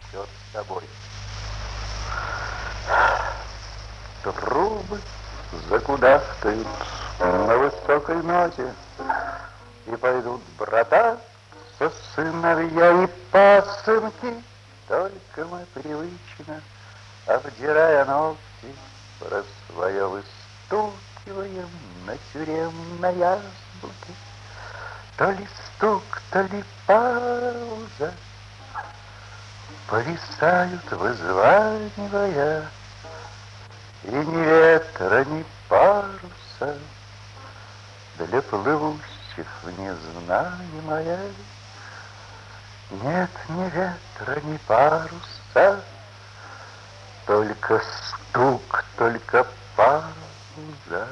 влечет с собой. Трубы закудахтают на высокой ноте, и пойдут брататься сыновья и пасынки. Только мы привычно, обдирая ногти, про свое выстукиваем на тюремной азбуке. То ли стук, то ли пауза повисают, вызванивая, и ни ветра, ни паруса для плывущих в незнаемое. Нет ни ветра, ни паруса, только стук, только пауза.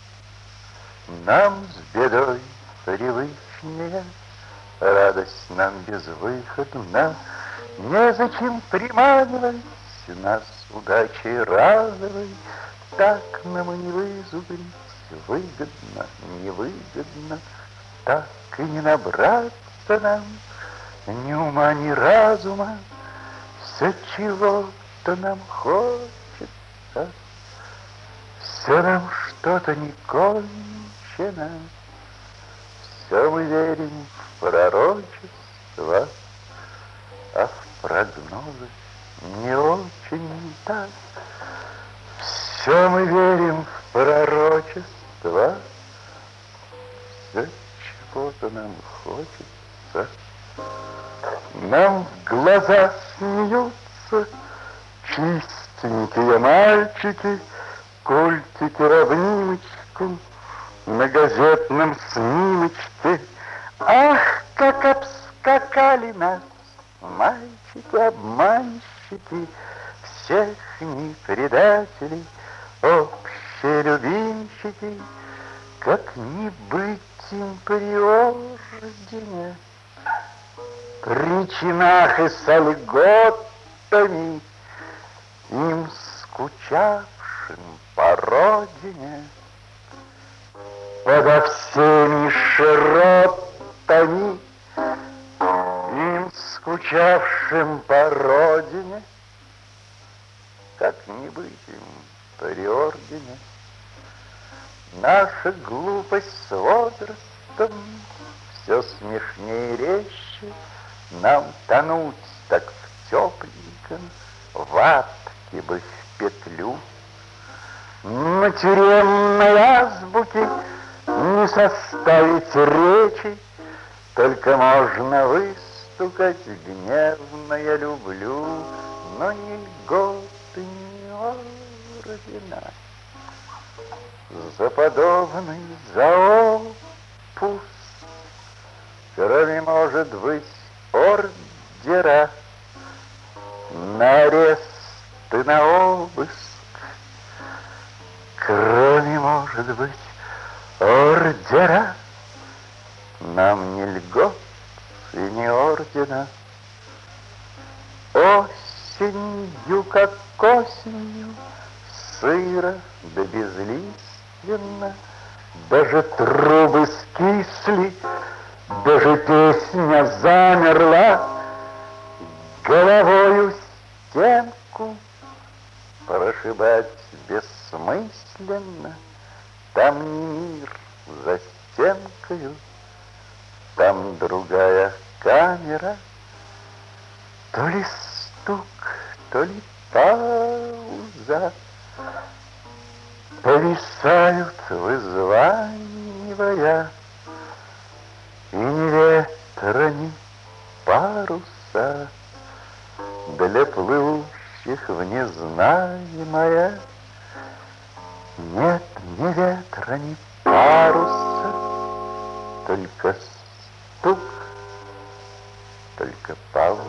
Нам с бедой привычнее, радость нам безвыходна. Незачем приманивать нас удачей разовой. Так нам и не вызубрить, выгодно, невыгодно. Так и не набраться нам ни ума, ни разума. Все чего-то нам хочется, все нам что-то не кончено. Все мы верим в пророчество, а в прогнозы не очень так. Все мы верим в пророчество, все чего-то нам хочется. Нам в глаза смеются чистенькие мальчики, культики равниночку на газетном снимочке. Ах, как обскакали нас мальчики-обманщики, всех не предателей, общие любимчики. Как не быть им при ордене, при чинах и с льготами, им скучавшим по родине, подо всеми широтами, им скучавшим по родине. Как не быть им при ордене? Наша глупость с возрастом все смешнее и резче. Нам тонуть так в тепленьком, ватке бы в петлю. На тюремной азбуке не составить речи, только можно выстукать гневно «я люблю», но ни льготы, ни ордена. За подобный, за опус, кроме, может быть, ордера на арест и на обыск, кроме, может быть, ордера, нам ни льгот и ни ордена. Осенью, как осенью, сыро да безлиственно, даже трубы скисли, даже песня замерла. Головою стенку прошибать бессмысленно. Там не мир за стенкою, там другая камера. То ли стук, то ли пауза повисают, вызванивая, и ни ветра, ни паруса для плывущих в незнаемое. Нет ни ветра, ни паруса, только стук, только пауза.